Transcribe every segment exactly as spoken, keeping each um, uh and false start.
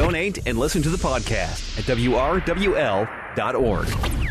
Donate and listen to the podcast at W R W L dot org.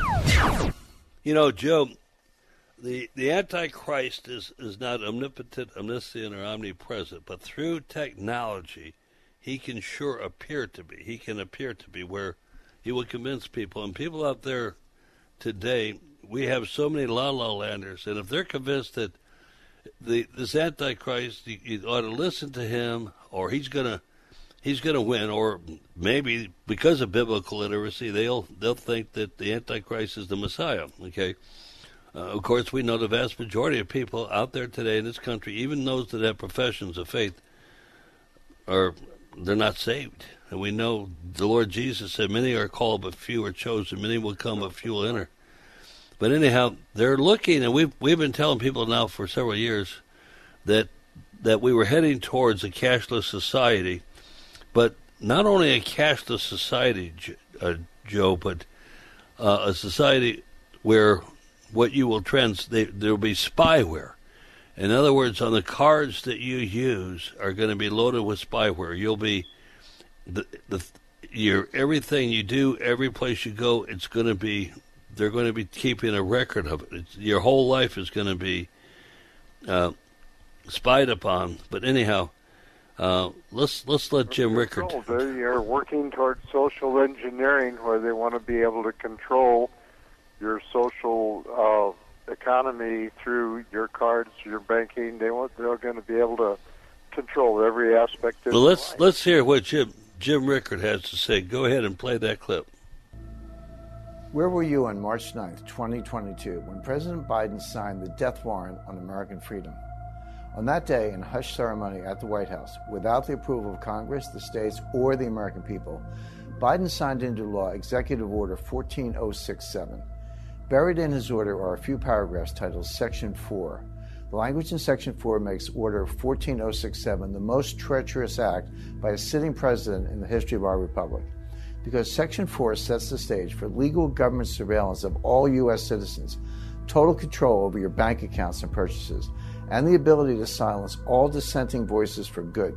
You know, Joe, the the Antichrist is, is not omnipotent, omniscient, or omnipresent, but through technology, he can sure appear to be. He can appear to be where he will convince people. And people out there today, we have so many la-la landers, and if they're convinced that the this Antichrist, you, you ought to listen to him, or he's gonna he's gonna win, or maybe because of biblical literacy, they'll they'll think that the Antichrist is the Messiah. Okay, uh, of course, we know the vast majority of people out there today in this country, even those that have professions of faith, are they're not saved. And we know the Lord Jesus said, "Many are called, but few are chosen. Many will come, but few will enter." But anyhow, they're looking, and we've we've been telling people now for several years that that we were heading towards a cashless society, but not only a cashless society, uh, Joe, but uh, a society where what you will trans they, there will be spyware. In other words, on the cards that you use are going to be loaded with spyware. You'll be the the your everything you do, every place you go, it's going to be. They're going to be keeping a record of it. It's, your whole life is going to be uh, spied upon. But anyhow, uh, let's let's let Jim Rickard. They are working towards social engineering, where they want to be able to control your social uh, economy through your cards, your banking. They want they're going to be able to control every aspect of. Well, your let's life. let's hear what Jim Jim Rickard has to say. Go ahead and play that clip. Where were you on March ninth, twenty twenty-two, when President Biden signed the death warrant on American freedom? On that day, in a hush ceremony at the White House, without the approval of Congress, the states, or the American people, Biden signed into law Executive Order fourteen oh six seven. Buried in his order are a few paragraphs titled Section four. The language in Section four makes Order fourteen oh six seven the most treacherous act by a sitting president in the history of our republic. Because Section four sets the stage for legal government surveillance of all U S citizens, total control over your bank accounts and purchases, and the ability to silence all dissenting voices for good.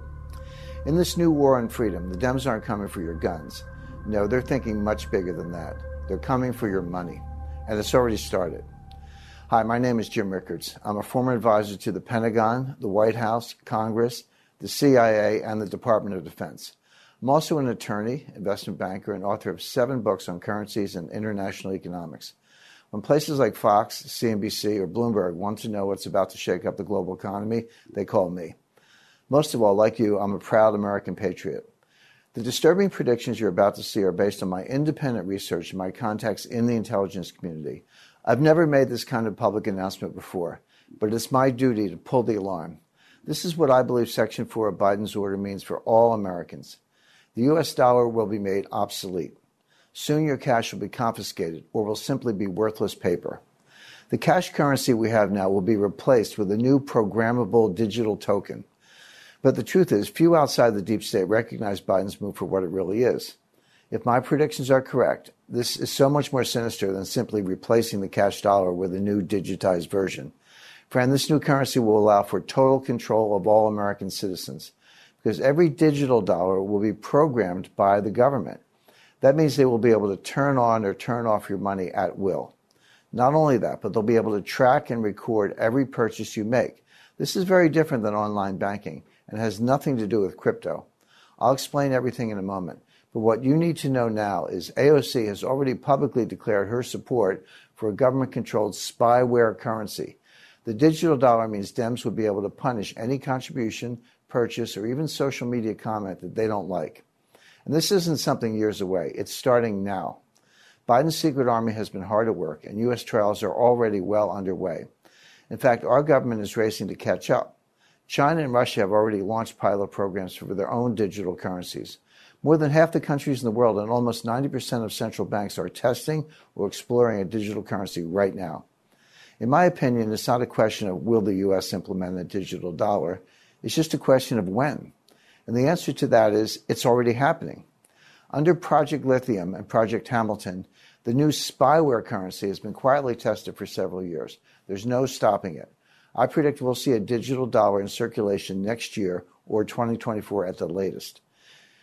In this new war on freedom, the Dems aren't coming for your guns. No, they're thinking much bigger than that. They're coming for your money. And it's already started. Hi, my name is Jim Rickards. I'm a former advisor to the Pentagon, the White House, Congress, the C I A, and the Department of Defense. I'm also an attorney, investment banker, and author of seven books on currencies and international economics. When places like Fox, C N B C, or Bloomberg want to know what's about to shake up the global economy, they call me. Most of all, like you, I'm a proud American patriot. The disturbing predictions you're about to see are based on my independent research and my contacts in the intelligence community. I've never made this kind of public announcement before, but it's my duty to pull the alarm. This is what I believe Section four of Biden's order means for all Americans. The U S dollar will be made obsolete. Soon your cash will be confiscated or will simply be worthless paper. The cash currency we have now will be replaced with a new programmable digital token. But the truth is, few outside the deep state recognize Biden's move for what it really is. If my predictions are correct, this is so much more sinister than simply replacing the cash dollar with a new digitized version. Friend, this new currency will allow for total control of all American citizens, because every digital dollar will be programmed by the government. That means they will be able to turn on or turn off your money at will. Not only that, but they'll be able to track and record every purchase you make. This is very different than online banking and has nothing to do with crypto. I'll explain everything in a moment. But what you need to know now is A O C has already publicly declared her support for a government-controlled spyware currency. The digital dollar means Dems will be able to punish any contribution, purchase, or even social media comment that they don't like. And this isn't something years away. It's starting now. Biden's secret army has been hard at work, and U S trials are already well underway. In fact, our government is racing to catch up. China and Russia have already launched pilot programs for their own digital currencies. More than half the countries in the world and almost ninety percent of central banks are testing or exploring a digital currency right now. In my opinion, it's not a question of will the U S implement a digital dollar. It's just a question of when. And the answer to that is it's already happening. Under Project Lithium and Project Hamilton, the new spyware currency has been quietly tested for several years. There's no stopping it. I predict we'll see a digital dollar in circulation next year or twenty twenty-four at the latest.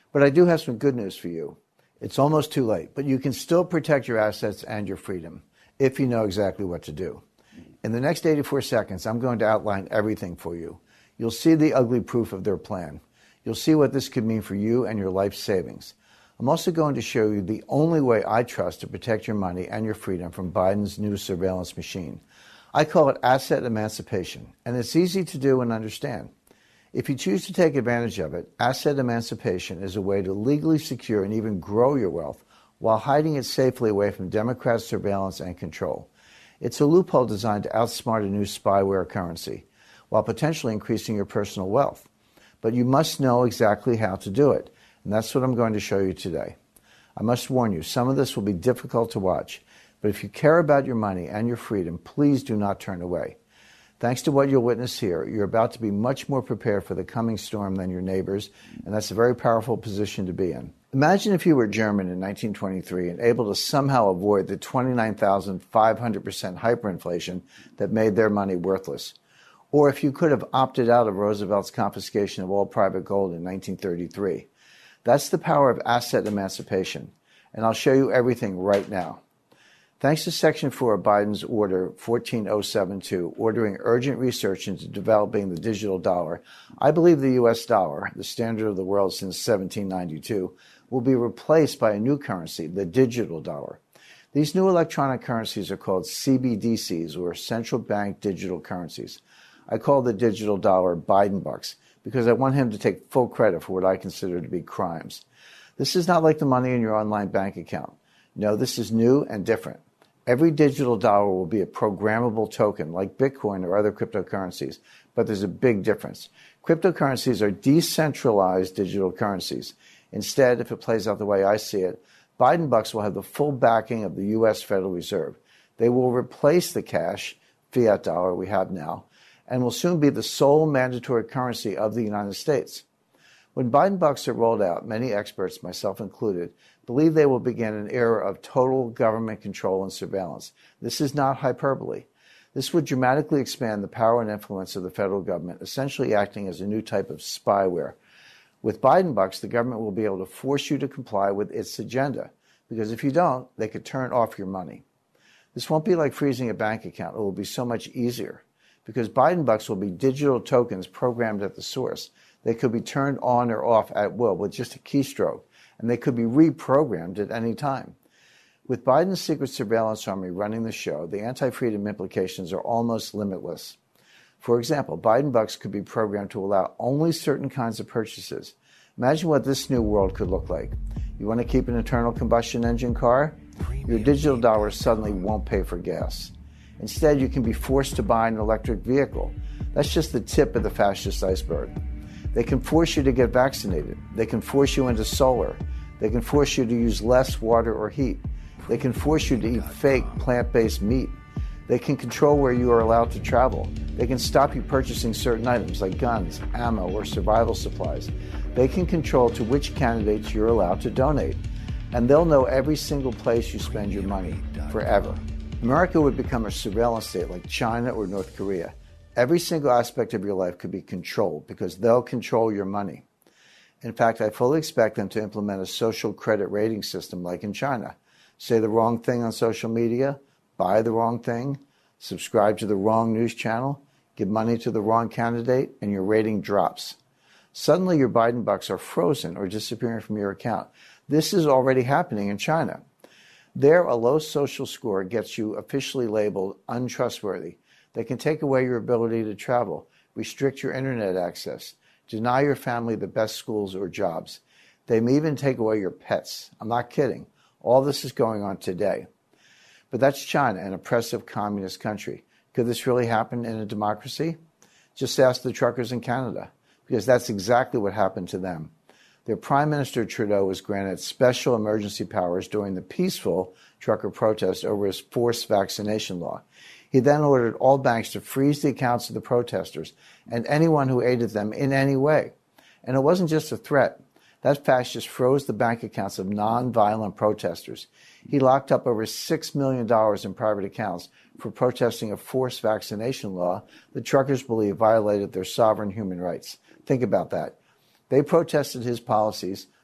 But I do have some good news for you. It's almost too late, but you can still protect your assets and your freedom if you know exactly what to do. In the next eighty-four seconds, I'm going to outline everything for you. You'll see the ugly proof of their plan. You'll see what this could mean for you and your life savings. I'm also going to show you the only way I trust to protect your money and your freedom from Biden's new surveillance machine. I call it asset emancipation, and it's easy to do and understand. If you choose to take advantage of it, asset emancipation is a way to legally secure and even grow your wealth while hiding it safely away from Democrat surveillance and control. It's a loophole designed to outsmart a new spyware currency while potentially increasing your personal wealth. But you must know exactly how to do it, and that's what I'm going to show you today. I must warn you, some of this will be difficult to watch, but if you care about your money and your freedom, please do not turn away. Thanks to what you'll witness here, you're about to be much more prepared for the coming storm than your neighbors, and that's a very powerful position to be in. Imagine if you were German in nineteen twenty-three and able to somehow avoid the twenty-nine thousand five hundred percent hyperinflation that made their money worthless. Or if you could have opted out of Roosevelt's confiscation of all private gold in nineteen thirty-three. That's the power of asset emancipation, and I'll show you everything right now. Thanks to Section four of Biden's Order fourteen oh seven two, ordering urgent research into developing the digital dollar, I believe the U S dollar, the standard of the world since seventeen ninety-two, will be replaced by a new currency, the digital dollar. These new electronic currencies are called C B D Cs, or central bank digital currencies. I call the digital dollar Biden bucks because I want him to take full credit for what I consider to be crimes. This is not like the money in your online bank account. No, this is new and different. Every digital dollar will be a programmable token like Bitcoin or other cryptocurrencies, but there's a big difference. Cryptocurrencies are decentralized digital currencies. Instead, if it plays out the way I see it, Biden bucks will have the full backing of the U S Federal Reserve. They will replace the cash, fiat dollar we have now, and will soon be the sole mandatory currency of the United States. When Biden bucks are rolled out, many experts, myself included, believe they will begin an era of total government control and surveillance. This is not hyperbole. This would dramatically expand the power and influence of the federal government, essentially acting as a new type of spyware. With Biden bucks, the government will be able to force you to comply with its agenda, because if you don't, they could turn off your money. This won't be like freezing a bank account. It will be so much easier, because Biden bucks will be digital tokens programmed at the source. They could be turned on or off at will with just a keystroke, and they could be reprogrammed at any time. With Biden's secret surveillance army running the show, the anti-freedom implications are almost limitless. For example, Biden bucks could be programmed to allow only certain kinds of purchases. Imagine what this new world could look like. You want to keep an internal combustion engine car? Your digital dollar suddenly won't pay for gas. Instead, you can be forced to buy an electric vehicle. That's just the tip of the fascist iceberg. They can force you to get vaccinated. They can force you into solar. They can force you to use less water or heat. They can force you to eat fake plant-based meat. They can control where you are allowed to travel. They can stop you purchasing certain items like guns, ammo, or survival supplies. They can control to which candidates you're allowed to donate. And they'll know every single place you spend your money, forever. America would become a surveillance state like China or North Korea. Every single aspect of your life could be controlled because they'll control your money. In fact, I fully expect them to implement a social credit rating system like in China. Say the wrong thing on social media, buy the wrong thing, subscribe to the wrong news channel, give money to the wrong candidate, and your rating drops. Suddenly your Biden bucks are frozen or disappearing from your account. This is already happening in China. There, a low social score gets you officially labeled untrustworthy. They can take away your ability to travel, restrict your internet access, deny your family the best schools or jobs. They may even take away your pets. I'm not kidding. All this is going on today. But that's China, an oppressive communist country. Could this really happen in a democracy? Just ask the truckers in Canada, because that's exactly what happened to them. Their Prime Minister Trudeau was granted special emergency powers during the peaceful trucker protest over his forced vaccination law. He then ordered all banks to freeze the accounts of the protesters and anyone who aided them in any way. And it wasn't just a threat. That fascist froze the bank accounts of non-violent protesters. He locked up over six million dollars in private accounts for protesting a forced vaccination law the truckers believe violated their sovereign human rights. Think about that. They protested his policies,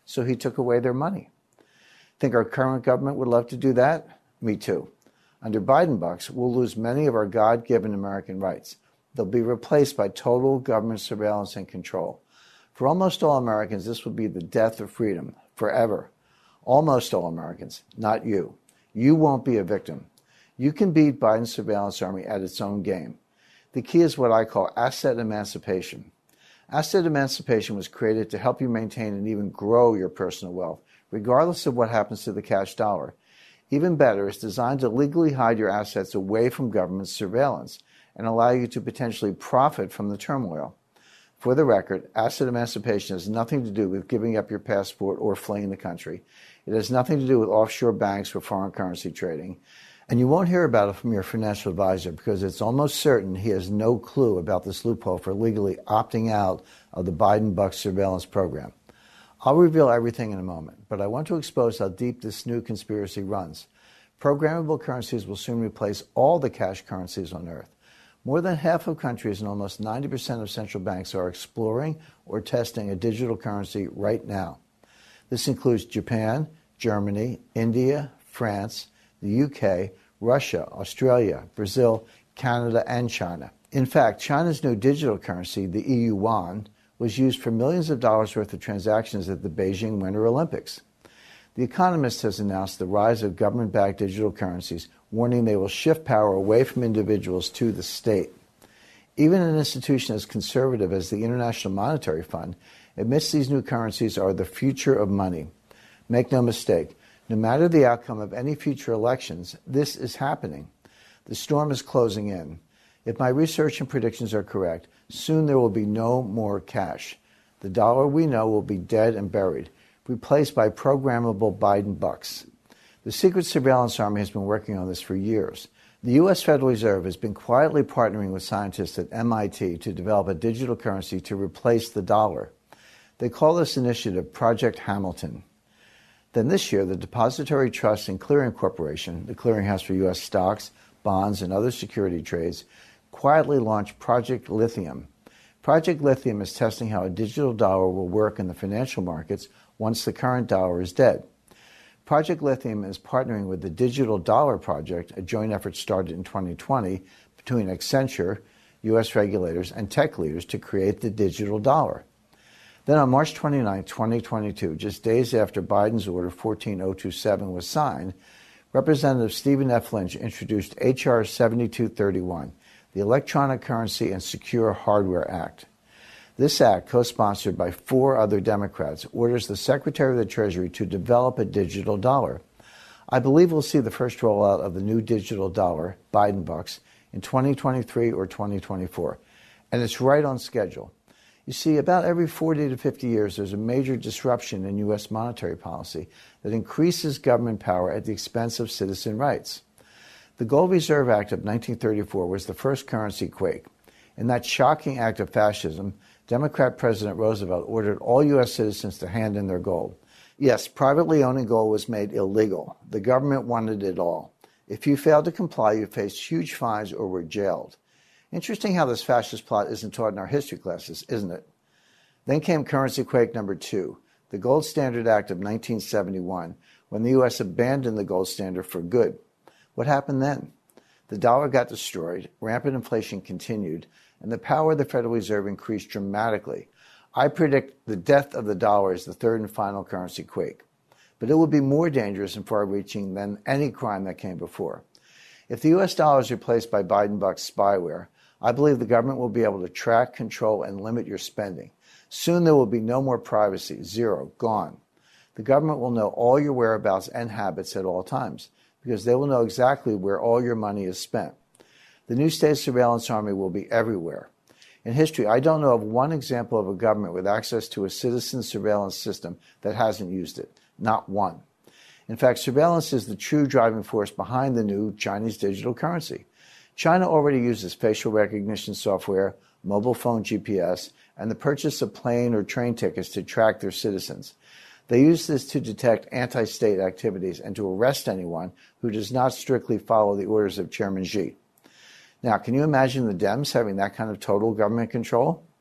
so he took away their money. Think our current government would love to do that? Me too. Under Biden bucks, we'll lose many of our God-given American rights. They'll be replaced by total government surveillance and control. For almost all Americans, this will be the death of freedom, forever. Almost all Americans, not you. You won't be a victim. You can beat Biden's surveillance army at its own game. The key is what I call asset emancipation. Asset emancipation was created to help you maintain and even grow your personal wealth, regardless of what happens to the cash dollar. Even better, it's designed to legally hide your assets away from government surveillance and allow you to potentially profit from the turmoil. For the record, asset emancipation has nothing to do with giving up your passport or fleeing the country. It has nothing to do with offshore banks or foreign currency trading. And you won't hear about it from your financial advisor because it's almost certain he has no clue about this loophole for legally opting out of the Biden bucks surveillance program. I'll reveal everything in a moment, but I want to expose how deep this new conspiracy runs. Programmable currencies will soon replace all the cash currencies on Earth. More than half of countries and almost ninety percent of central banks are exploring or testing a digital currency right now. This includes Japan, Germany, India, France, the U K, Russia, Australia, Brazil, Canada, and China. In fact, China's new digital currency, the E U yuan, was used for millions of dollars worth of transactions at the Beijing Winter Olympics. The Economist has announced the rise of government-backed digital currencies, warning they will shift power away from individuals to the state. Even an institution as conservative as the International Monetary Fund admits these new currencies are the future of money. Make no mistake, no matter the outcome of any future elections, this is happening. The storm is closing in. If my research and predictions are correct, soon there will be no more cash. The dollar we know will be dead and buried, replaced by programmable Biden bucks. The Secret Surveillance Army has been working on this for years. The U S Federal Reserve has been quietly partnering with scientists at M I T to develop a digital currency to replace the dollar. They call this initiative Project Hamilton. Then this year, the Depository Trust and Clearing Corporation, the clearinghouse for U S stocks, bonds, and other security trades, quietly launched Project Lithium. Project Lithium is testing how a digital dollar will work in the financial markets once the current dollar is dead. Project Lithium is partnering with the Digital Dollar Project, a joint effort started in twenty twenty between Accenture, U S regulators, and tech leaders to create the digital dollar. Then on March twenty-ninth, twenty twenty-two, just days after Biden's Order fourteen oh two seven was signed, Representative Stephen F. Lynch introduced H R seventy-two thirty-one, the Electronic Currency and Secure Hardware Act. This act, co-sponsored by four other Democrats, orders the Secretary of the Treasury to develop a digital dollar. I believe we'll see the first rollout of the new digital dollar, Biden bucks, in twenty twenty-three or twenty twenty-four, and it's right on schedule. You see, about every forty to fifty years, there's a major disruption in U S monetary policy that increases government power at the expense of citizen rights. The Gold Reserve Act of nineteen thirty-four was the first currency quake. In that shocking act of fascism, Democrat President Roosevelt ordered all U S citizens to hand in their gold. Yes, privately owning gold was made illegal. The government wanted it all. If you failed to comply, you faced huge fines or were jailed. Interesting how this fascist plot isn't taught in our history classes, isn't it? Then came currency quake number two, the Gold Standard Act of nineteen seventy-one, when the U S abandoned the gold standard for good. What happened then? The dollar got destroyed, rampant inflation continued, and the power of the Federal Reserve increased dramatically. I predict the death of the dollar is the third and final currency quake. But it will be more dangerous and far-reaching than any crime that came before. If the U S dollar is replaced by Biden bucks spyware, I believe the government will be able to track, control, and limit your spending. Soon there will be no more privacy, zero, gone. The government will know all your whereabouts and habits at all times, because they will know exactly where all your money is spent. The new state surveillance army will be everywhere. In history, I don't know of one example of a government with access to a citizen surveillance system that hasn't used it. Not one. In fact, surveillance is the true driving force behind the new Chinese digital currency. China already uses facial recognition software, mobile phone G P S, and the purchase of plane or train tickets to track their citizens. They use this to detect anti-state activities and to arrest anyone who does not strictly follow the orders of Chairman Xi. Now, can you imagine the Dems having that kind of total government control?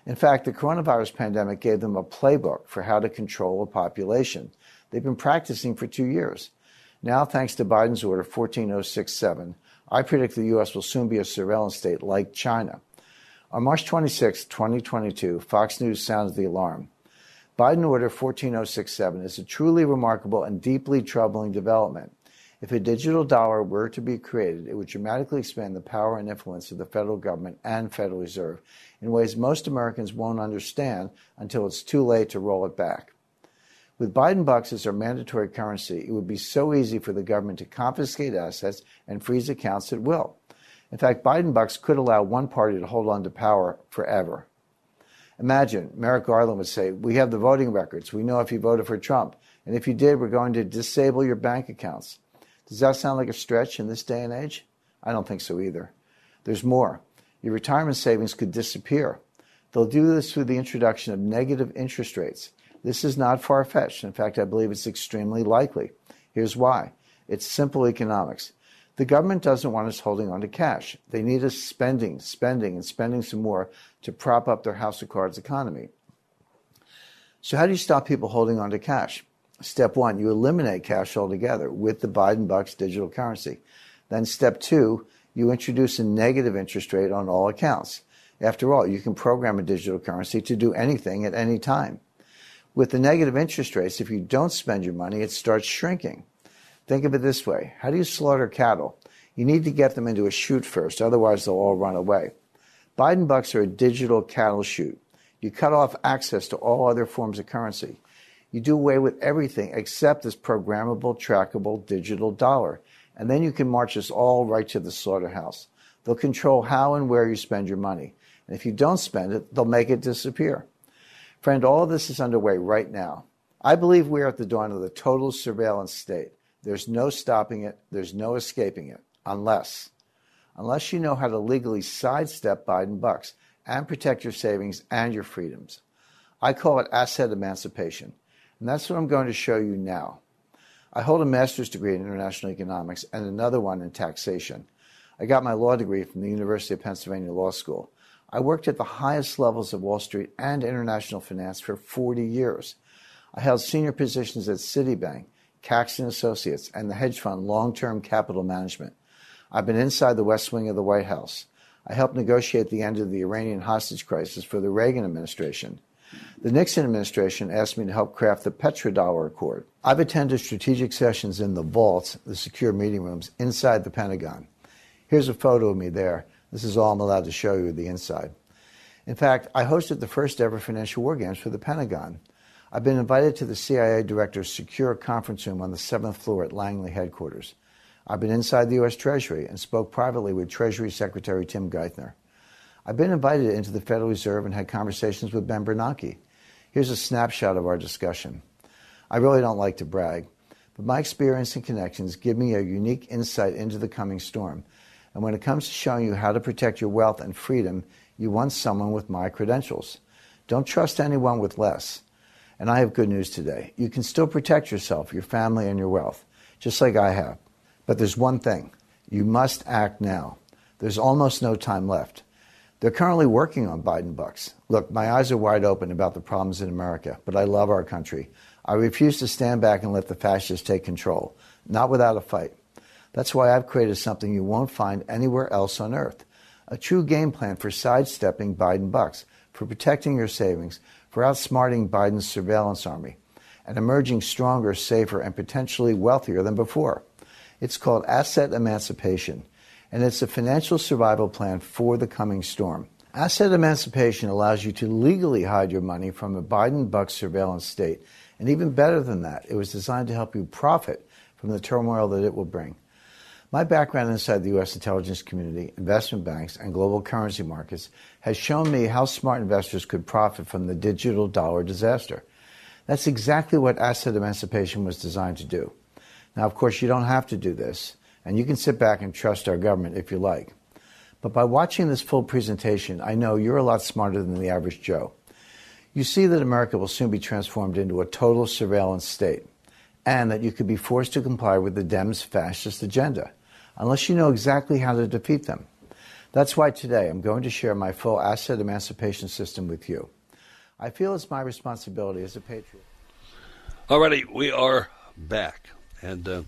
In fact, the coronavirus pandemic gave them a playbook for how to control a population. They've been practicing for two years. Now, thanks to Biden's order fourteen oh six seven, I predict the U S will soon be a surveillance state like China. On March twenty-sixth, twenty twenty-two, Fox News sounds the alarm. Biden Order fourteen oh six seven is a truly remarkable and deeply troubling development. If a digital dollar were to be created, it would dramatically expand the power and influence of the federal government and Federal Reserve in ways most Americans won't understand until it's too late to roll it back. With Biden bucks as our mandatory currency, it would be so easy for the government to confiscate assets and freeze accounts at will. In fact, Biden bucks could allow one party to hold on to power forever. Imagine Merrick Garland would say, "We have the voting records. We know if you voted for Trump. And if you did, we're going to disable your bank accounts." Does that sound like a stretch in this day and age? I don't think so either. There's more. Your retirement savings could disappear. They'll do this through the introduction of negative interest rates. This is not far-fetched. In fact, I believe it's extremely likely. Here's why. It's simple economics. The government doesn't want us holding on to cash. They need us spending, spending, and spending some more to prop up their house of cards economy. So how do you stop people holding on to cash? Step one, you eliminate cash altogether with the Biden bucks digital currency. Then step two, you introduce a negative interest rate on all accounts. After all, you can program a digital currency to do anything at any time. With the negative interest rates, if you don't spend your money, it starts shrinking. Think of it this way. How do you slaughter cattle? You need to get them into a chute first, otherwise they'll all run away. Biden bucks are a digital cattle chute. You cut off access to all other forms of currency. You do away with everything except this programmable, trackable digital dollar. And then you can march us all right to the slaughterhouse. They'll control how and where you spend your money. And if you don't spend it, they'll make it disappear. Friend, all of this is underway right now. I believe we are at the dawn of the total surveillance state. There's no stopping it. There's no escaping it. Unless, unless you know how to legally sidestep Biden bucks and protect your savings and your freedoms. I call it asset emancipation. And that's what I'm going to show you now. I hold a master's degree in international economics and another one in taxation. I got my law degree from the University of Pennsylvania Law School. I worked at the highest levels of Wall Street and international finance for forty years. I held senior positions at Citibank, Caxton Associates, and the hedge fund Long-Term Capital Management. I've been inside the West Wing of the White House. I helped negotiate the end of the Iranian hostage crisis for the Reagan administration. The Nixon administration asked me to help craft the petrodollar accord. I've attended strategic sessions in the vaults, the secure meeting rooms, inside the Pentagon. Here's a photo of me there. This is all I'm allowed to show you, the inside. In fact, I hosted the first ever financial war games for the Pentagon. I've been invited to the C I A director's secure conference room on the seventh floor at Langley headquarters. I've been inside the U S Treasury and spoke privately with Treasury Secretary Tim Geithner. I've been invited into the Federal Reserve and had conversations with Ben Bernanke. Here's a snapshot of our discussion. I really don't like to brag, but my experience and connections give me a unique insight into the coming storm. And when it comes to showing you how to protect your wealth and freedom, you want someone with my credentials. Don't trust anyone with less. And I have good news today. You can still protect yourself, your family, and your wealth, just like I have. But there's one thing. You must act now. There's almost no time left. They're currently working on Biden bucks. Look, my eyes are wide open about the problems in America, but I love our country. I refuse to stand back and let the fascists take control, not without a fight. That's why I've created something you won't find anywhere else on earth. A true game plan for sidestepping Biden bucks, for protecting your savings, for outsmarting Biden's surveillance army, and emerging stronger, safer, and potentially wealthier than before. It's called asset emancipation, and it's a financial survival plan for the coming storm. Asset emancipation allows you to legally hide your money from a Biden bucks surveillance state. And even better than that, it was designed to help you profit from the turmoil that it will bring. My background inside the U S intelligence community, investment banks, and global currency markets has shown me how smart investors could profit from the digital dollar disaster. That's exactly what asset emancipation was designed to do. Now, of course, you don't have to do this, and you can sit back and trust our government if you like. But by watching this full presentation, I know you're a lot smarter than the average Joe. You see that America will soon be transformed into a total surveillance state, and that you could be forced to comply with the Dems' fascist agenda, unless you know exactly how to defeat them. That's why today I'm going to share my full asset emancipation system with you. I feel it's my responsibility as a patriot. Alrighty, we are back. And uh,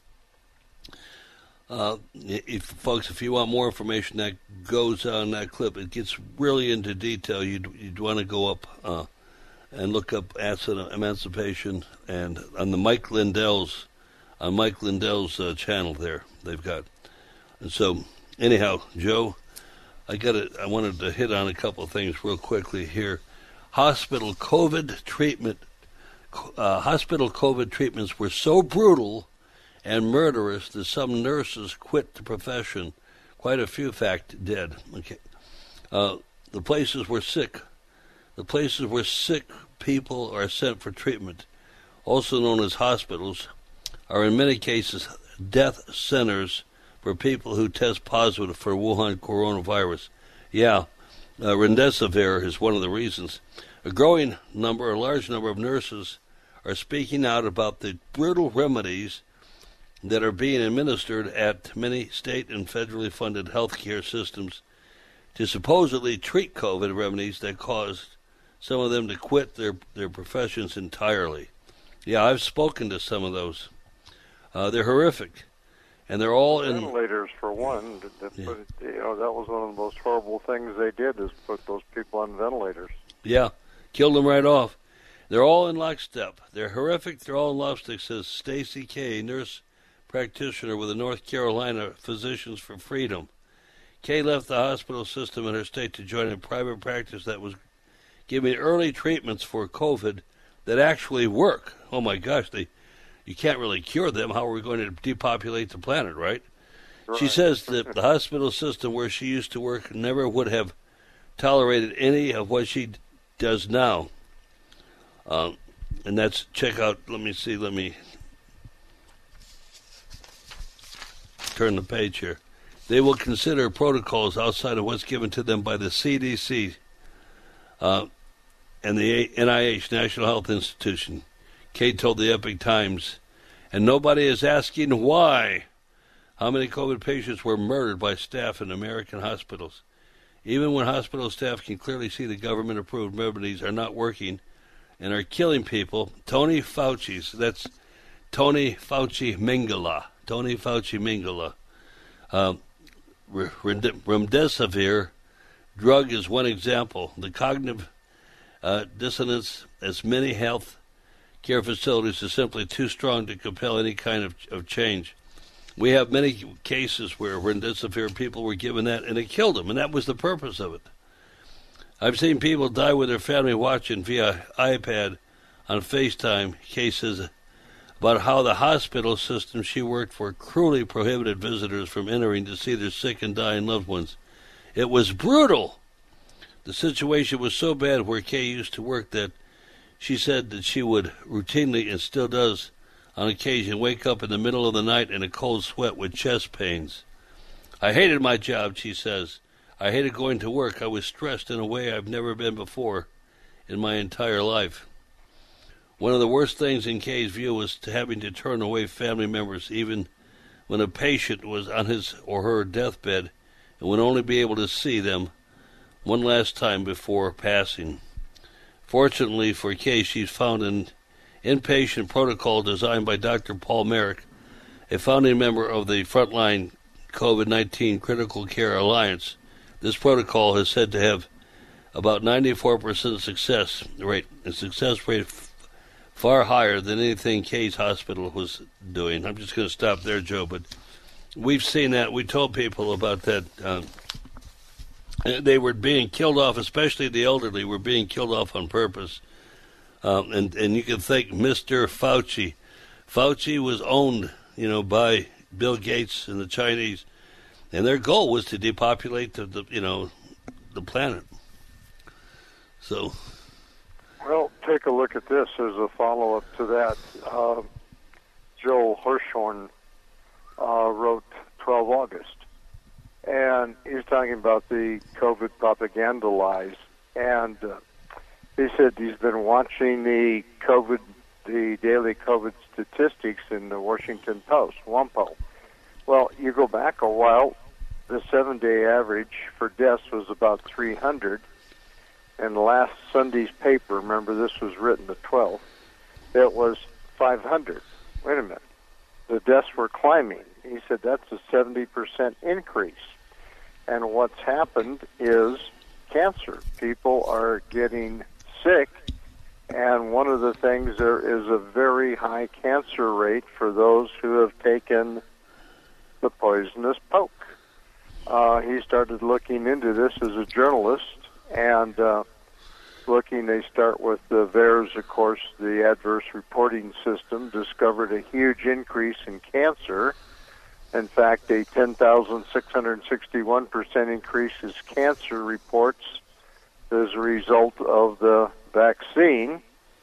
uh, if folks, if you want more information that goes on that clip, it gets really into detail. You'd, you'd want to go up uh, and look up asset emancipation, and on the Mike Lindell's on Mike Lindell's uh, channel there, they've got. And so, anyhow, Joe, I got it. I wanted to hit on a couple of things real quickly here. Hospital COVID treatment. Uh, hospital COVID treatments were so brutal and murderous that some nurses quit the profession. Quite a few, in fact, did. Okay, uh, the places were sick. The places where sick people are sent for treatment, also known as hospitals, are in many cases death centers for people who test positive for Wuhan coronavirus. Yeah, uh, remdesivir is one of the reasons. A growing number, a large number of nurses are speaking out about the brutal remedies that are being administered at many state and federally funded healthcare systems to supposedly treat COVID remedies that caused some of them to quit their, their professions entirely. Yeah, I've spoken to some of those. Uh, they're horrific, and they're all in ventilators for one. That yeah. put, you know, that was one of the most horrible things they did, is put those people on ventilators. Yeah, killed them right off. They're all in lockstep. They're horrific. They're all in lockstep, says Stacy Kay, nurse practitioner with the North Carolina Physicians for Freedom. Kay left the hospital system in her state to join a private practice that was giving early treatments for COVID that actually work. Oh my gosh, they you can't really cure them. How are we going to depopulate the planet, right? right? She says that the hospital system where she used to work never would have tolerated any of what she does now. Um, and that's, check out, let me see, let me turn the page here. They will consider protocols outside of what's given to them by the C D C uh, and the N I H, National Health Institution. Kate told the Epic Times, and nobody is asking why. How many COVID patients were murdered by staff in American hospitals? Even when hospital staff can clearly see the government-approved remedies are not working and are killing people, Tony Fauci's, that's Tony Fauci Mingala, Tony Fauci Mingala, um, remdesivir drug is one example. The cognitive uh, dissonance, as many health care facilities, is simply too strong to compel any kind of, of change. We have many cases where remdesivir people were given that and it killed them, and that was the purpose of it. I've seen people die with their family watching via iPad on FaceTime cases about how the hospital system she worked for cruelly prohibited visitors from entering to see their sick and dying loved ones. It was brutal. The situation was so bad where Kay used to work that she said that she would routinely, and still does on occasion, wake up in the middle of the night in a cold sweat with chest pains. I hated my job, she says. I hated going to work. I was stressed in a way I've never been before in my entire life. One of the worst things in Kay's view was to having to turn away family members, even when a patient was on his or her deathbed and would only be able to see them one last time before passing. Fortunately for Kay, she's found an inpatient protocol designed by Doctor Paul Merrick, a founding member of the Frontline COVID nineteen Critical Care Alliance. This protocol is said to have about ninety-four percent success rate, a success rate f- far higher than anything Kay's hospital was doing. I'm just going to stop there, Joe, but we've seen that. We told people about that. Uh, they were being killed off, especially the elderly, were being killed off on purpose. Um, and, and you can thank Mister Fauci. Fauci was owned, you know, by Bill Gates and the Chinese, and their goal was to depopulate the, the you know, the planet. So, well, take a look at this as a follow-up to that. Uh, Joel Hirschhorn uh, wrote twelve August, and he's talking about the COVID propaganda lies, and uh, he said he's been watching the COVID, the daily COVID statistics in the Washington Post, WAMPO. Well, you go back a while, the seven-day average for deaths was about three hundred. And last Sunday's paper, remember this was written the twelfth, it was five hundred. Wait a minute. The deaths were climbing. He said that's a seventy percent increase. And what's happened is cancer. People are getting sick, and one of the things, there is a very high cancer rate for those who have taken the poisonous poke. Uh, he started looking into this as a journalist, and uh, looking, they start with the V A E R S, of course, the adverse reporting system, discovered a huge increase in cancer. In fact, a ten thousand six hundred sixty-one percent increase in cancer reports as a result of the vaccine.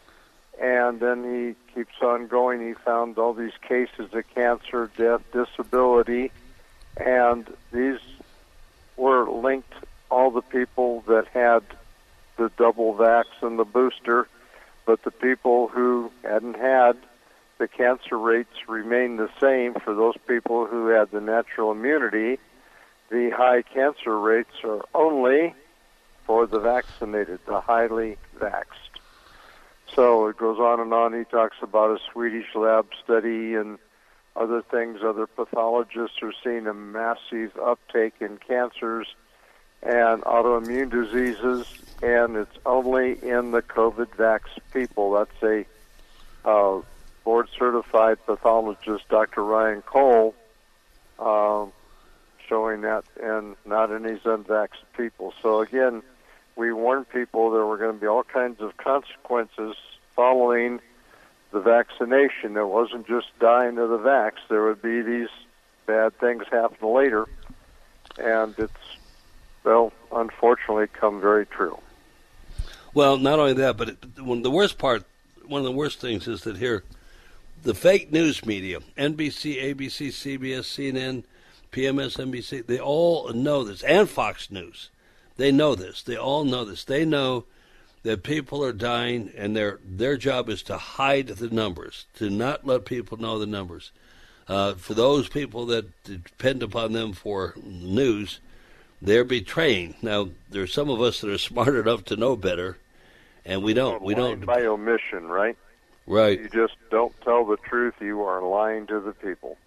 And then he keeps on going. He found all these cases of cancer, death, disability, and these were linked, all the people that had the double vax and the booster, but the people who hadn't had, the cancer rates remained the same. For those people who had the natural immunity, the high cancer rates are only for the vaccinated, the highly vaxxed. So it goes on and on. He talks about a Swedish lab study and other things. Other pathologists are seeing a massive uptake in cancers and autoimmune diseases, and it's only in the COVID vax people. That's a uh, board-certified pathologist, Doctor Ryan Cole, uh, showing that, and not in these unvaxxed people. So again, we warned people there were going to be all kinds of consequences following the vaccination. It wasn't just dying of the vax. There would be these bad things happen later, and it's, well, unfortunately, come very true. Well, not only that, but it, one, the worst part, one of the worst things is that here, the fake news media, N B C, A B C, C B S, C N N, P M S N B C, they all know this, and Fox News. They know this. They all know this. They know that people are dying, and their their job is to hide the numbers, to not let people know the numbers. Uh, for those people that depend upon them for news, they're betraying. Now, there's some of us that are smart enough to know better, and we don't. We don't. By omission, right? Right. You just don't tell the truth. You are lying to the people.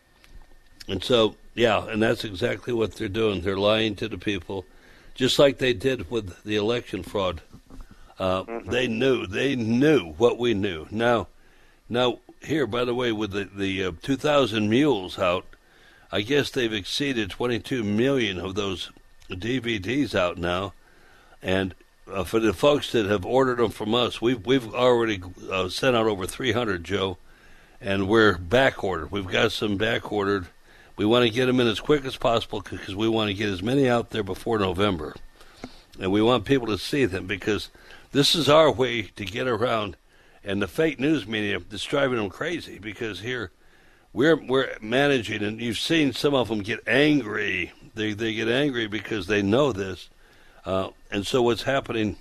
And so, yeah, and that's exactly what they're doing. They're lying to the people, just like they did with the election fraud. Uh, mm-hmm. They knew. They knew what we knew. Now, now here, by the way, with the, the uh, two thousand mules out, I guess they've exceeded twenty-two million of those D V Ds out now. And uh, for the folks that have ordered them from us, we've, we've already uh, sent out over three hundred, Joe, and we're back ordered. We've got some back ordered. We want to get them in as quick as possible because we want to get as many out there before November. And we want people to see them because this is our way to get around. And the fake news media is driving them crazy because here we're we're managing, and you've seen some of them get angry. They they get angry because they know this. Uh, and so what's happening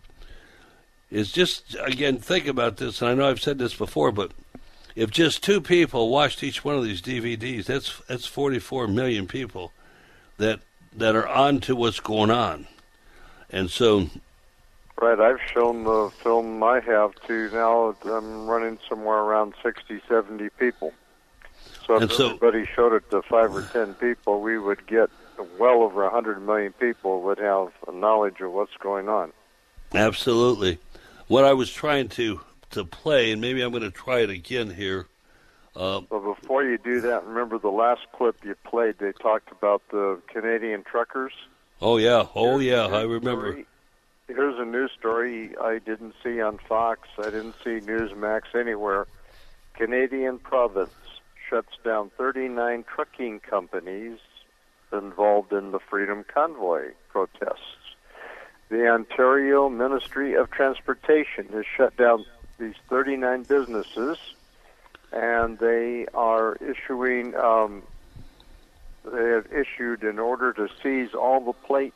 is just, again, think about this. And I know I've said this before, but if just two people watched each one of these D V Ds, that's that's forty-four million people that that are on to what's going on. And so... Right, I've shown the film I have to now. I'm running somewhere around sixty, seventy people. So if so, everybody showed it to five or ten people, we would get well over one hundred million people would have a knowledge of what's going on. Absolutely. What I was trying to, to play, and maybe I'm going to try it again here. Uh, but before you do that, remember the last clip you played, they talked about the Canadian truckers. Oh, yeah. Oh, here's, yeah. here's I remember. Story. Here's a news story I didn't see on Fox. I didn't see Newsmax anywhere. Canadian province shuts down thirty-nine trucking companies involved in the Freedom Convoy protests. The Ontario Ministry of Transportation has shut down these thirty-nine businesses, and they are issuing, um, they have issued an order to seize all the plates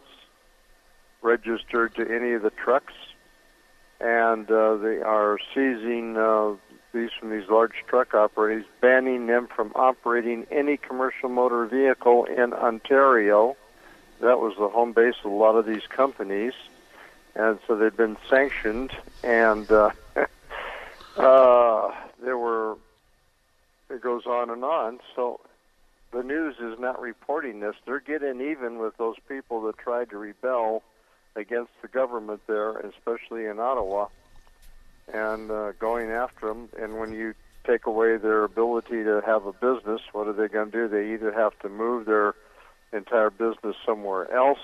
registered to any of the trucks, and uh, they are seizing uh, these from these large truck operators, banning them from operating any commercial motor vehicle in Ontario. That was the home base of a lot of these companies. And so they've been sanctioned, and uh, uh, there were, it goes on and on. So the news is not reporting this. They're getting even with those people that tried to rebel against the government there, especially in Ottawa, and uh, going after them. And when you take away their ability to have a business, what are they going to do? They either have to move their entire business somewhere else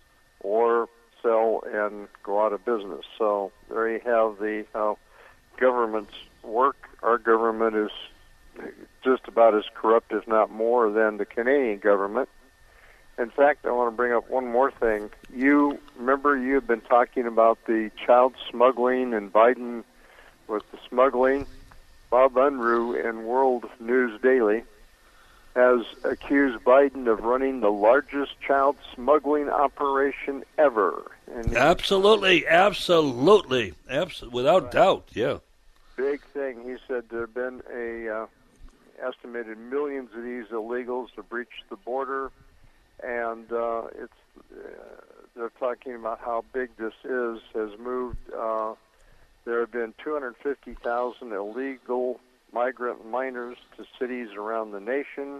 or sell and go out of business. So there you have the uh, government's work. Our government is just about as corrupt, if not more, than the Canadian government. In fact, I want to bring up one more thing. You remember you had been talking about the child smuggling and Biden with the smuggling. Bob Unruh in World News Daily has accused Biden of running the largest child smuggling operation ever. And absolutely, absolutely, abs- without right. doubt, yeah. Big thing. He said there have been a uh, estimated millions of these illegals to breach the border, and uh, it's uh, they're talking about how big this is. Has moved. Uh, there have been two hundred fifty thousand illegal migrant minors to cities around the nation.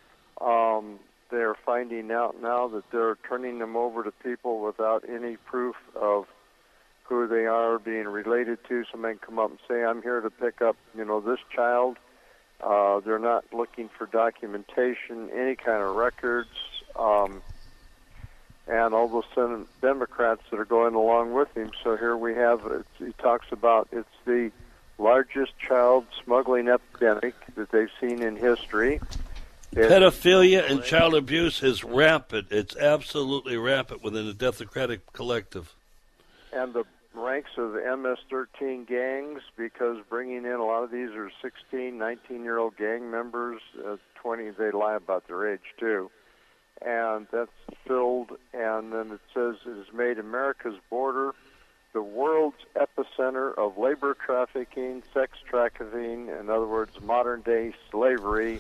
Um, they're finding out now that they're turning them over to people without any proof of who they are being related to. Somebody can come up and say, I'm here to pick up, you know, this child. Uh, they're not looking for documentation, any kind of records. Um, and all those Senate Democrats that are going along with him. So here we have, it's, he talks about it's the largest child smuggling epidemic that they've seen in history. It, Pedophilia and child abuse is rampant. It's absolutely rampant within the Democratic collective. And the ranks of the M S thirteen gangs, because bringing in a lot of these are sixteen, nineteen-year-old gang members, uh, twenty, they lie about their age too. And that's filled, and then it says it has made America's border the world's epicenter of labor trafficking, sex trafficking, in other words, modern-day slavery.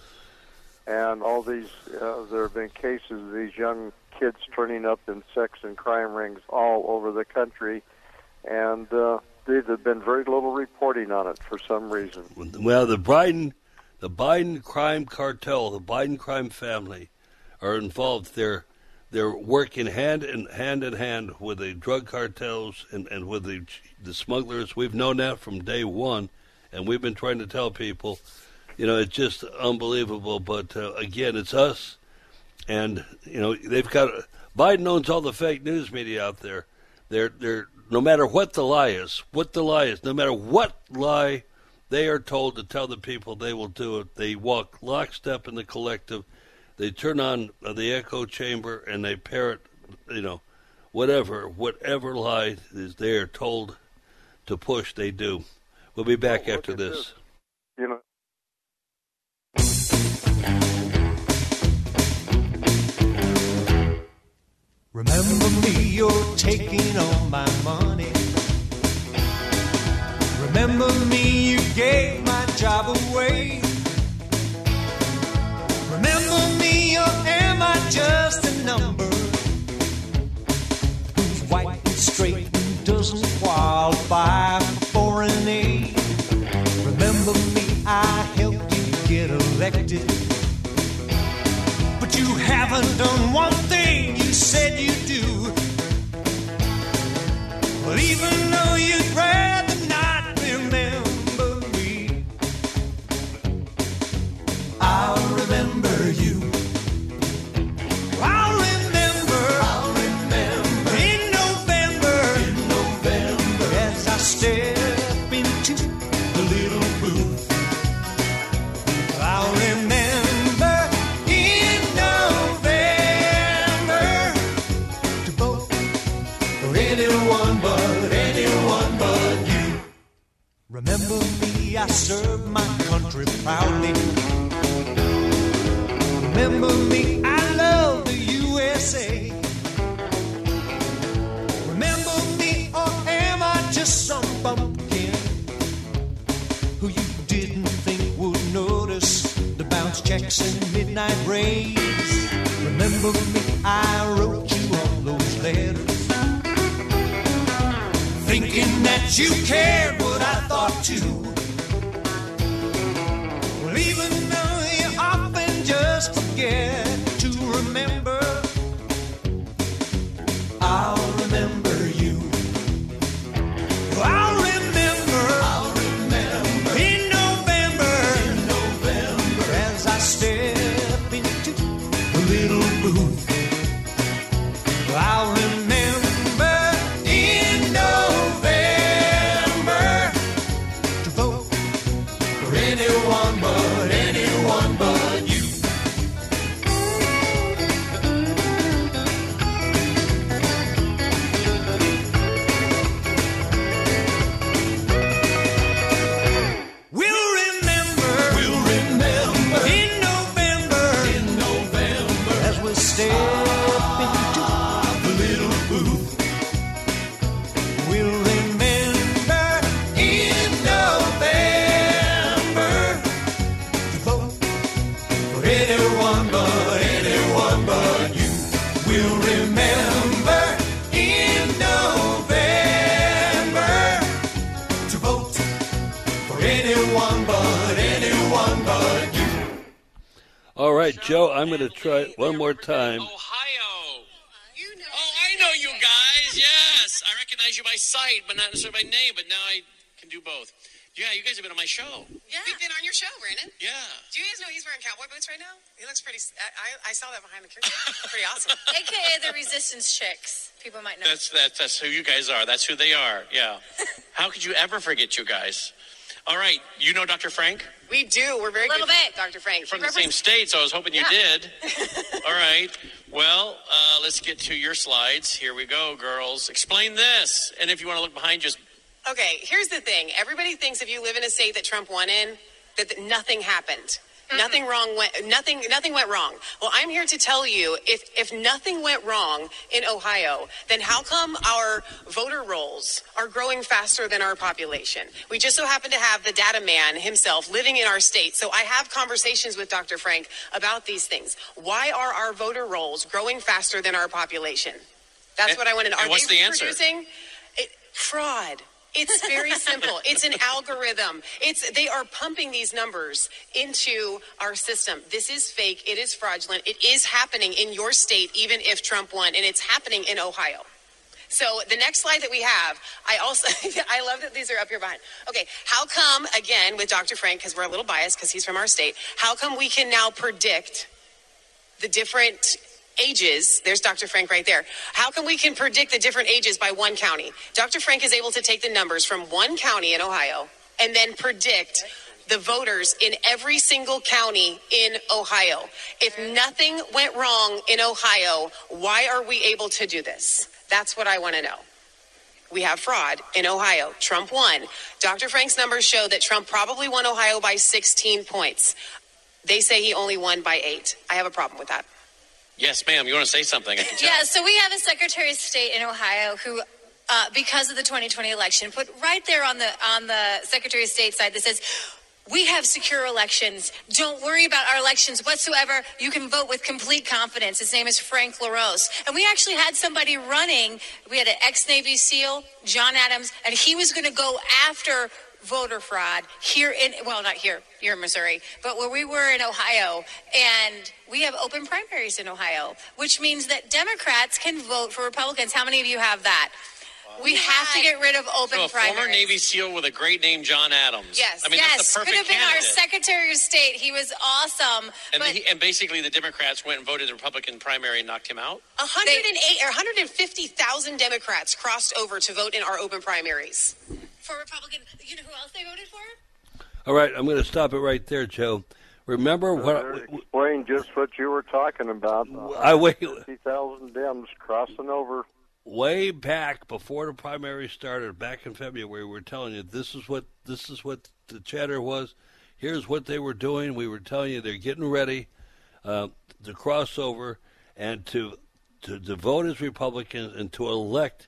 And all these, uh, there have been cases of these young kids turning up in sex and crime rings all over the country. And uh, there's been very little reporting on it for some reason. Well, the Biden, the Biden crime cartel, the Biden crime family are involved. They're they're working hand in hand in hand with the drug cartels and, and with the the smugglers. We've known that from day one, and we've been trying to tell people, you know, it's just unbelievable. But uh, again, it's us, and you know, they've got Biden owns all the fake news media out there. They're they're no matter what the lie is, what the lie is, no matter what lie they are told to tell the people, they will do it. They walk lockstep in the collective. They turn on uh, the echo chamber and they parrot, you know, whatever, whatever lie is they are told to push, they do. We'll be back oh, after this. this. You know. Remember me, you're taking all my money. Remember me, you gave my job away. Remember me, or am I just a number who's white and straight and doesn't qualify for foreign aid? Remember me, I helped you get elected, but you haven't done one thing you said you'd do. Well, even though you'd rather not remember me, I'll remember you. I'll remember, I'll remember in November, in November, as I step into the little booth. I'll remember in November to vote for anyone but, anyone but you. Remember me, I served my country proudly. Remember me, I love the U S A. Remember me, or am I just some bumpkin who you did checks and midnight rays. Remember me, I wrote you all those letters, thinking that you cared what I thought too. Well, even though you often just forget to remember, I'll remember you. I'll remember, I'll remember in November, in November, as I step into the little booth. I'll remember in November to vote for anyone but anyone but you. We'll remember, we'll remember in November, in November, as we step into the little booth. We'll remember in November to vote for anyone but anyone but you. We'll remember in November to vote for anyone but anyone but you. All right, Joe, I'm going to try it one more time. Ohio. You know. Oh, I know you guys. Yes, I recognize you by sight, but not necessarily by name. But now I can do both. Yeah, you guys have been on my show. Yeah. We've been on your show, Brandon. Yeah. Do you guys know he's wearing cowboy boots right now? He looks pretty... I, I saw that behind the curtain. Pretty awesome. A K A the Resistance Chicks. People might know. That's that's that's who you guys are. That's who they are. Yeah. How could you ever forget you guys? All right, you know Doctor Frank? We do. We're very A little good bit. Doctor Frank. From He the same represents- state, so I was hoping you Yeah. did. All right. Well, uh, let's get to your slides. Here we go, girls. Explain this. And if you want to look behind, just Okay, here's the thing. Everybody thinks if you live in a state that Trump won in, that, that nothing happened. Nothing wrong went nothing nothing went wrong. Well, I'm here to tell you if if nothing went wrong in Ohio, then how come our voter rolls are growing faster than our population? We just so happen to have the data man himself living in our state. So I have conversations with Doctor Frank about these things. Why are our voter rolls growing faster than our population? That's And- what I want to know. and Are what's they the answer? reproducing? It, fraud. It's very simple. It's an algorithm. It's they are pumping these numbers into our system. This is fake. It is fraudulent. It is happening in your state, even if Trump won, and it's happening in Ohio. So the next slide that we have, I also, I love that these are up here behind. Okay, how come, again, with Doctor Frank, because we're a little biased because he's from our state, how come we can now predict the different ages? There's Doctor Frank right there. How come we can predict the different ages by one county? Doctor Frank is able to take the numbers from one county in Ohio and then predict the voters in every single county in Ohio. If nothing went wrong in Ohio, why are we able to do this? That's what I want to know. We have fraud in Ohio. Trump won. Doctor Frank's numbers show that Trump probably won Ohio by sixteen points. They say he only won by eight. I have a problem with that. yes, ma'am. You want to say something? I can tell. Yeah, so we have a Secretary of State in Ohio who, uh, because of the twenty twenty election, put right there on the on the Secretary of State side that says, we have secure elections. Don't worry about our elections whatsoever. You can vote with complete confidence. His name is Frank LaRose. And we actually had somebody running. We had an ex-Navy SEAL, John Adams, and he was going to go after voter fraud here in, well, not here, here in Missouri, but where we were in Ohio. And we have open primaries in Ohio, which means that Democrats can vote for Republicans. How many of you have that? We have to get rid of open So a primaries. former Navy SEAL with a great name, John Adams. Yes. I mean, yes, that's the perfect could have been candidate. our Secretary of State. He was awesome. and, but he, and basically, the Democrats went and voted the Republican primary and knocked him out. one hundred eight or one hundred fifty thousand Democrats crossed over to vote in our open primaries. for Republican, you know who else they voted for? All right, I'm going to stop it right there, Joe. Remember what Uh, explain just what you were talking about. I wait fifty thousand Dems crossing over. way back before the primary started, back in February. We were telling you this is what this is what the chatter was. Here's what they were doing. We were telling you they're getting ready uh, to cross over and to, to to vote as Republicans and to elect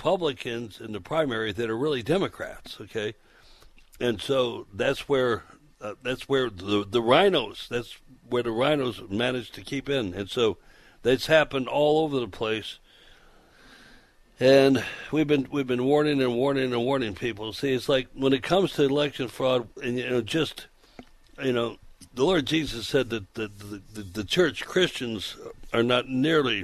Republicans in the primary that are really Democrats. Okay, and so that's where uh, that's where the the rhinos. That's where the rhinos managed to keep in, and so that's happened all over the place. And we've been we've been warning and warning and warning people. See, it's like when it comes to election fraud, and you know, just you know, the Lord Jesus said that the the, the, the church Christians are not nearly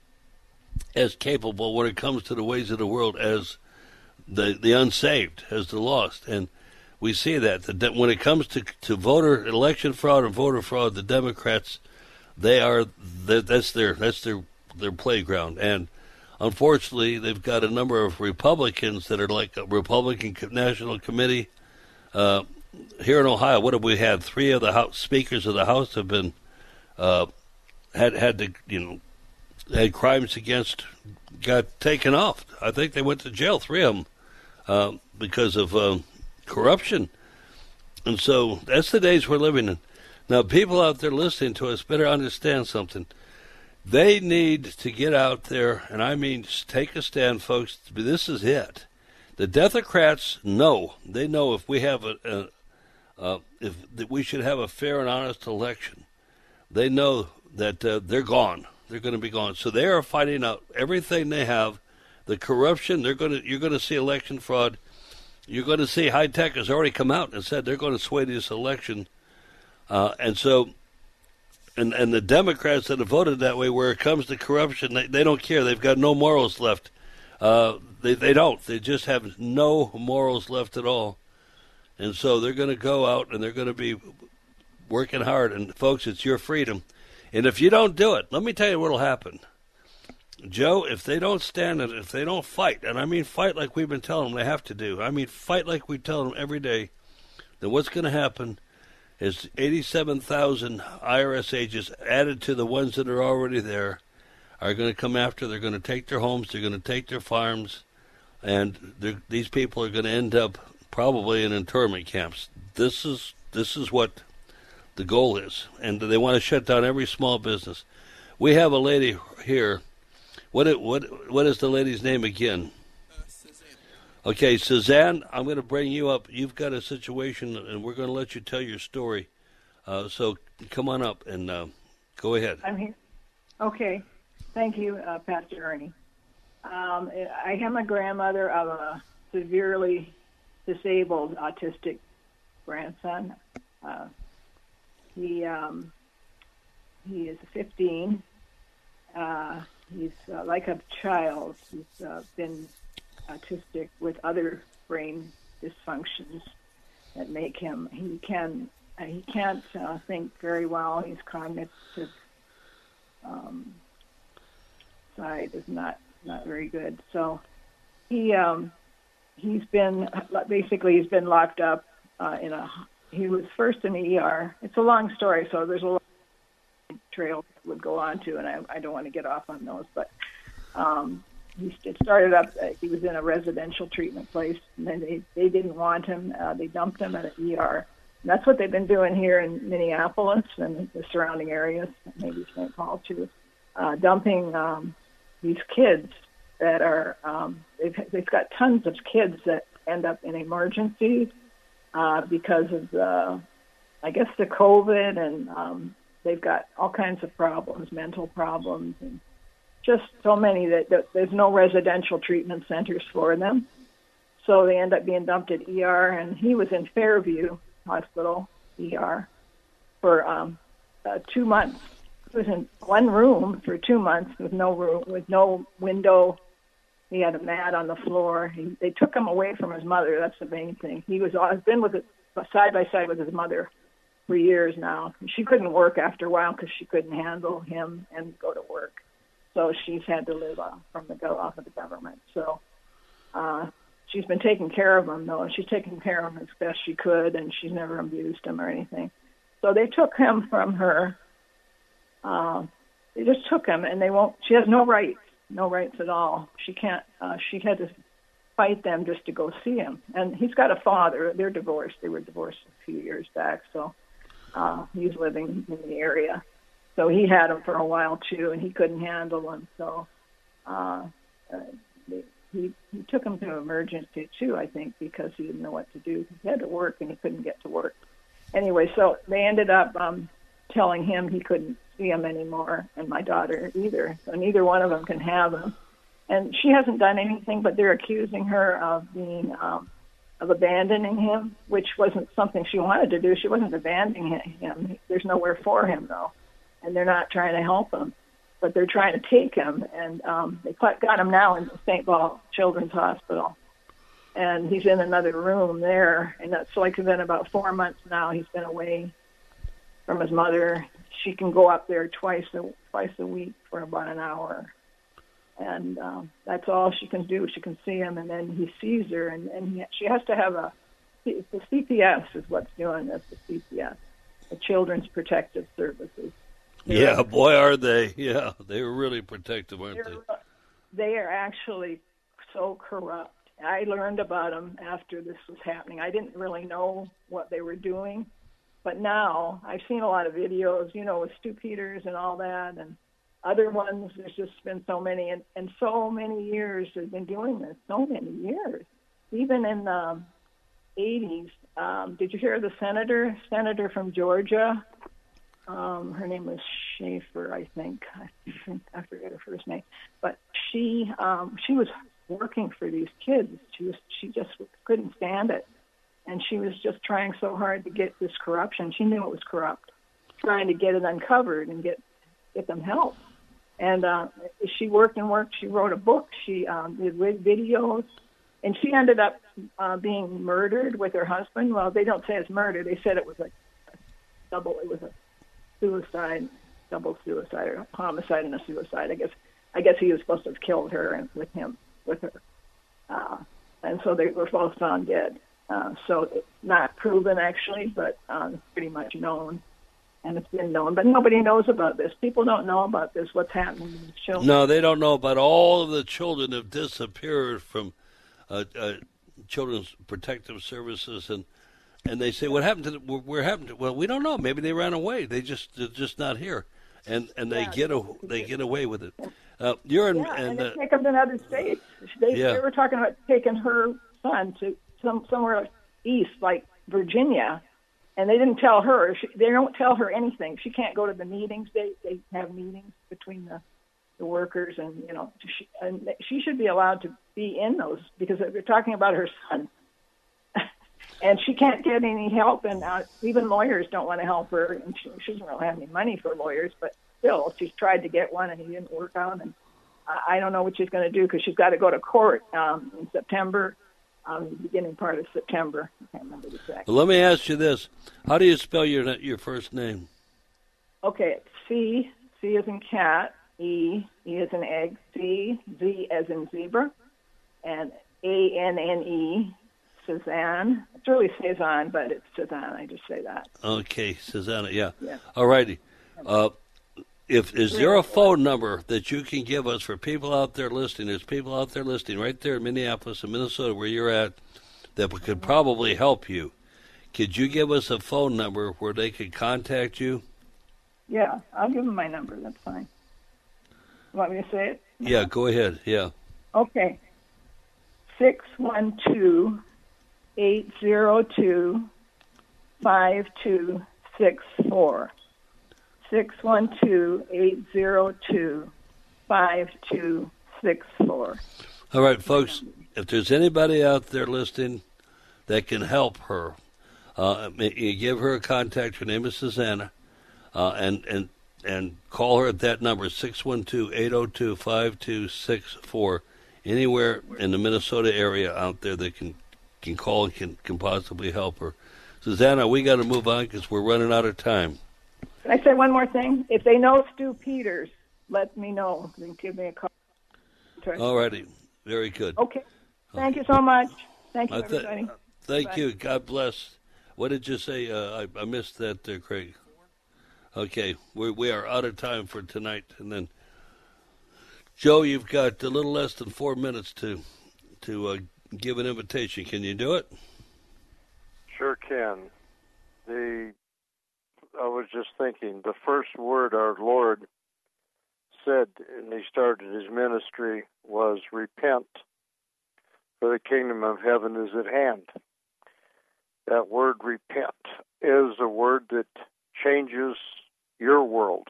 as capable when it comes to the ways of the world as the the unsaved, as the lost, and we see that that when it comes to to voter election fraud and voter fraud, the Democrats, they are that's their that's their their playground. And unfortunately, they've got a number of Republicans that are like a Republican National Committee. Uh, here in Ohio, what have we had? Three of the House, speakers of the House have been uh, had had to you know had crimes against, got taken off. I think they went to jail. Three of them uh, because of uh, corruption. And so that's the days we're living in. Now, people out there listening to us better understand something. They need to get out there, and I mean take a stand, folks. This is it. The Democrats know. They know if we have a, a uh, if that we should have a fair and honest election. They know that uh, they're gone. They're going to be gone. So they are fighting out everything they have. The corruption. They're going to. You're going to see election fraud. You're going to see high tech has already come out and said they're going to sway this election, uh, and so. And and the Democrats that have voted that way, where it comes to corruption, they, they don't care. They've got no morals left. Uh, they they don't. They just have no morals left at all. And so they're going to go out and they're going to be working hard. And, folks, it's your freedom. And if you don't do it, let me tell you what will happen. Joe, if they don't stand it, if they don't fight, and I mean fight like we've been telling them they have to do, I mean fight like we tell them every day, then what's going to happen is eighty-seven thousand I R S agents added to the ones that are already there are going to come after. They're going to take their homes. They're going to take their farms. And these people are going to end up probably in internment camps. This is this is what the goal is. And they want to shut down every small business. We have a lady here. What what What is the lady's name again? Okay, Suzanne, I'm going to bring you up. You've got a situation, and we're going to let you tell your story. Uh, so come on up and uh, go ahead. I'm here. Okay. Thank you, uh, Pastor Ernie. Um, I am a grandmother of a severely disabled autistic grandson. Uh, he um, he is fifteen. Uh, he's uh, like a child. He's uh, been autistic with other brain dysfunctions that make him, he can, uh, he can't uh, think very well. His cognitive um, side is not, not very good. So he, um, he's been, basically he's been locked up uh, in a, he was first in the E R. It's a long story, so there's a lot of trail would go on to, and I, I don't want to get off on those, but um, He it started up, uh, he was in a residential treatment place, and then they, they didn't want him. Uh, they dumped him at an E R. And that's what they've been doing here in Minneapolis and the surrounding areas, maybe Saint Paul too, uh, dumping um, these kids that are, um, they've, they've got tons of kids that end up in emergencies uh, because of the, I guess, the COVID, and um, they've got all kinds of problems, mental problems, and just so many that, that there's no residential treatment centers for them. So they end up being dumped at E R, and he was in Fairview Hospital, E R, for um, uh, two months. He was in one room for two months with no room, with no window. He had a mat on the floor. He, they took him away from his mother. That's the main thing. He was has been with it, side by side with his mother for years now. She couldn't work after a while because she couldn't handle him and go to work. So she's had to live off from the go off of the government. So uh, she's been taking care of him, though, and she's taking care of him as best she could, and she's never abused him or anything. So they took him from her. Uh, they just took him, and they won't. She has no rights, no rights at all. She can't. Uh, she had to fight them just to go see him. And he's got a father. They're divorced. They were divorced a few years back. So uh, he's living in the area. So he had him for a while, too, and he couldn't handle him. So uh, uh, he, he took him to emergency, too, I think, because he didn't know what to do. He had to work, and he couldn't get to work. anyway, so they ended up um, telling him he couldn't see him anymore, and my daughter either. So neither one of them can have him. And she hasn't done anything, but they're accusing her of being um, of abandoning him, which wasn't something she wanted to do. She wasn't abandoning him. There's nowhere for him, though, and they're not trying to help him, but they're trying to take him. And um, they got him now in Saint Paul Children's Hospital, and he's in another room there. And that's like it's been about four months now. He's been away from his mother. She can go up there twice a, twice a week for about an hour. And um, that's all she can do. She can see him, and then he sees her, and, and he, she has to have a, the C P S is what's doing this, the C P S, the Children's Protective Services. They're, yeah, boy, are they. Yeah, they're really protective, aren't they? They are actually so corrupt. I learned about them after this was happening. I didn't really know what they were doing, but now I've seen a lot of videos, you know, with Stu Peters and all that, and other ones. There's just been so many, and, and so many years they've been doing this, so many years. Even in the eighties, um, did you hear the senator, senator from Georgia? Um, her name was Schaefer, I think. I think I forget her first name, but she um, she was working for these kids. She was she just couldn't stand it, and she was just trying so hard to get this corruption. She knew it was corrupt, trying to get it uncovered and get get them help. And uh, she worked and worked. She wrote a book. She um, did videos, and she ended up uh, being murdered with her husband. Well, they don't say it's murder. They said it was a double. It was a suicide, double suicide, or homicide and a suicide. I guess. I guess he was supposed to have killed her and with him, with her. Uh, and so they were both found dead. Uh, so it's not proven actually, but uh, it's pretty much known. And it's been known, but nobody knows about this. People don't know about this, what's happening to these children. No, they don't know about all of the children have disappeared from uh, uh, Children's Protective Services, and and they say, what happened to, the, where happened to, well, we don't know. Maybe they ran away. They just, they're just not here. And and they yeah, get a, they get away with it. Uh, you're in, yeah, and, and they uh, take them to another state. They, yeah. they were talking about taking her son to some somewhere east, like Virginia, and they didn't tell her. She, they don't tell her anything. She can't go to the meetings. They they have meetings between the, the workers, and you know, she, and she should be allowed to be in those because they're talking about her son, and she can't get any help. And uh, even lawyers don't want to help her, and she, she doesn't really have any money for lawyers. But still, she's tried to get one, and he didn't work out. And I, I don't know what she's going to do because she's got to go to court um, in September. Um, the beginning part of September. I can't remember the exact. Well, let me ask you this: how do you spell your your first name? Okay, it's C. C as in cat. E. E as in egg. C. Z as in zebra. And A N N E. Suzanne. It's really Cezanne, but it's Suzanne. I just say that. Okay, Suzanne. Yeah. yeah. All righty. Uh, If is there a phone number that you can give us for people out there listening? There's people out there listening right there in Minneapolis and Minnesota where you're at that could probably help you. Could you give us a phone number where they could contact you? Yeah, I'll give them my number. That's fine. You want me to say it? Yeah, go ahead. Yeah. Okay. six one two, eight zero two, five two six four. six one two, eight zero two, five two six four. All right, folks, if there's anybody out there listening that can help her, uh, you give her a contact. Her name is Susanna, uh, and, and, and call her at that number, six one two, eight zero two, five two six four. Anywhere in the Minnesota area out there that can, can call and can, can possibly help her. Susanna, we got to move on because we're running out of time. Can I say one more thing? If they know Stu Peters, let me know. Then give me a call. All righty. Very good. Okay. Thank you so much. Thank you, Uh, th- everybody. Thank Bye. you. God bless. What did you say? Uh, I, I missed that there, Craig. Okay. We we are out of time for tonight. And then, Joe, you've got a little less than four minutes to, to uh, give an invitation. Can you do it? Sure can. The I was just thinking, the first word our Lord said, and he started his ministry, was repent, for the kingdom of heaven is at hand. That word repent is a word that changes your world.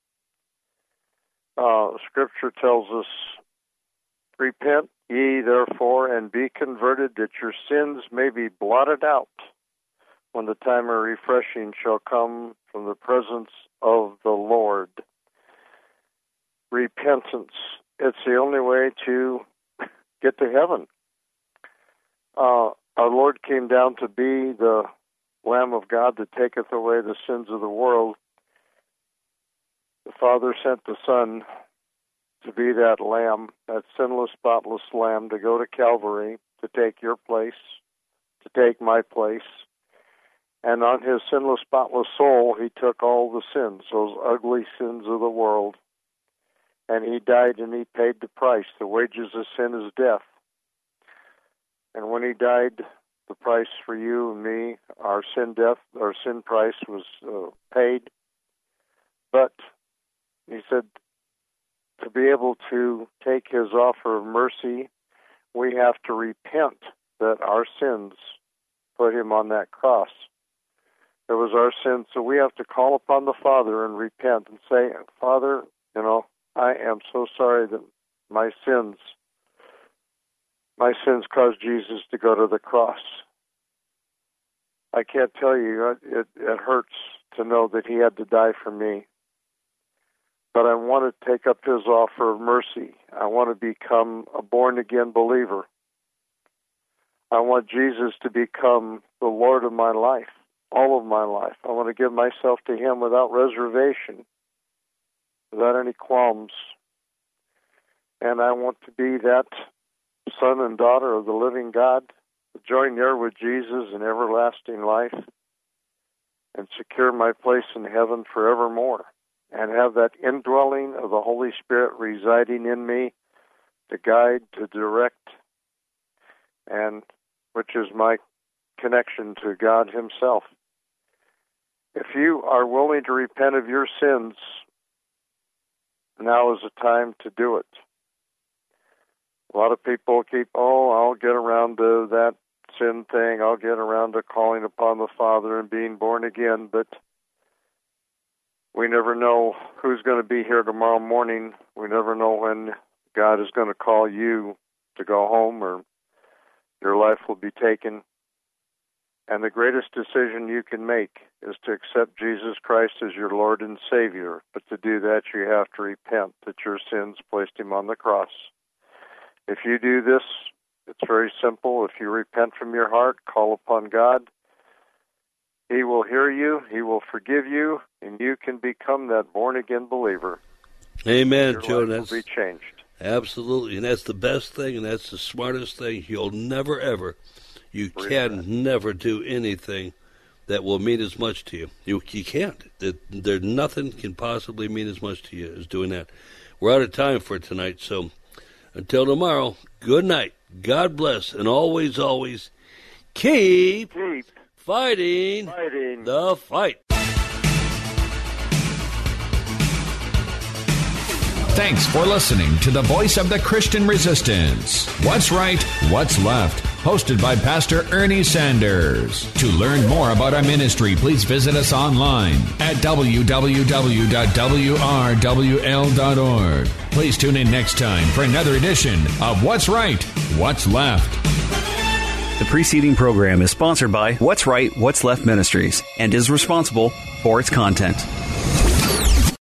Uh, Scripture tells us, repent ye therefore and be converted, that your sins may be blotted out when the time of refreshing shall come from the presence of the Lord. Repentance. It's the only way to get to heaven. Uh, our Lord came down to be the Lamb of God that taketh away the sins of the world. The Father sent the Son to be that Lamb, that sinless, spotless Lamb, to go to Calvary, to take your place, to take my place. And on his sinless, spotless soul, he took all the sins, those ugly sins of the world. And he died and he paid the price. The wages of sin is death. And when he died, the price for you and me, our sin death, our sin price was uh, paid. But he said, to be able to take his offer of mercy, we have to repent that our sins put him on that cross. It was our sins, so we have to call upon the Father and repent and say, Father, you know, I am so sorry that my sins, my sins caused Jesus to go to the cross. I can't tell you, it, it hurts to know that he had to die for me. But I want to take up his offer of mercy. I want to become a born-again believer. I want Jesus to become the Lord of my life, all of my life. I want to give myself to him without reservation, without any qualms. And I want to be that son and daughter of the living God, join there with Jesus in everlasting life, and secure my place in heaven forevermore, and have that indwelling of the Holy Spirit residing in me to guide, to direct, and which is my connection to God himself. If you are willing to repent of your sins, now is the time to do it. A lot of people keep, oh, I'll get around to that sin thing. I'll get around to calling upon the Father and being born again. But we never know who's going to be here tomorrow morning. We never know when God is going to call you to go home or your life will be taken. And the greatest decision you can make is to accept Jesus Christ as your Lord and Savior. But to do that, you have to repent that your sins placed him on the cross. If you do this, it's very simple. If you repent from your heart, call upon God, he will hear you, he will forgive you, and you can become that born-again believer. Amen, your Joe. Life That's will be changed. Absolutely, and that's the best thing, and that's the smartest thing. You'll never, ever, you can never do anything that will mean as much to you. You, you can't. There, there, nothing can possibly mean as much to you as doing that. We're out of time for tonight, so until tomorrow, good night, God bless, and always, always keep, keep fighting, fighting the fight. Thanks for listening to the Voice of the Christian Resistance. What's Right, What's Left? Hosted by Pastor Ernie Sanders. To learn more about our ministry, please visit us online at w w w dot w r w l dot org. Please tune in next time for another edition of What's Right, What's Left. The preceding program is sponsored by What's Right, What's Left Ministries and is responsible for its content.